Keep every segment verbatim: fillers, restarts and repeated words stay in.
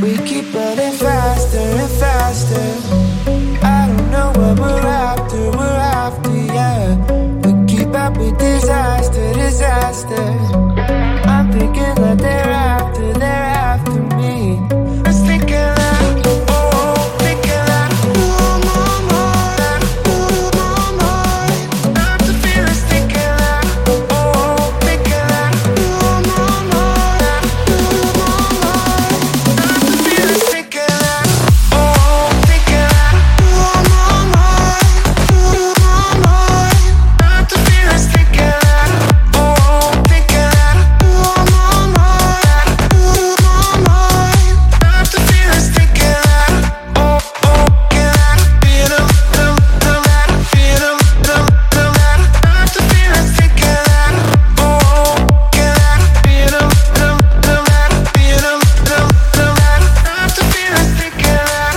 We keep running faster and faster. I don't know what we're after, we're after, yeah. We keep up with disaster, disaster. I'm thinking that they're after, they're after me. I was thinking that, oh, thinking that, oh, mama, that, oh, mama. Not the feelings, thinking that, oh, thinking that, oh, mama, that, oh, mama. Not the feelings, thinking that, oh, thinking that, oh, mama, oh, mama. Not the feelings, thinking that, oh, thinking that, oh, mama, that, oh, mama. Not the feelings, thinking that, oh, oh, get that, feel 'em, feel 'em, feel that, feel 'em, feel 'em, feel that. Not the feelings, thinking that, oh, get that, feel 'em, feel 'em, feel that, feel 'em, feel 'em, feel that. Not the feelings, thinking that.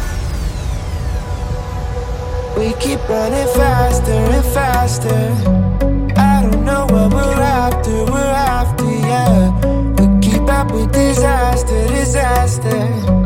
We keep running faster and faster. I don't know what we're after, we're after, yeah. We keep up with disaster, disaster.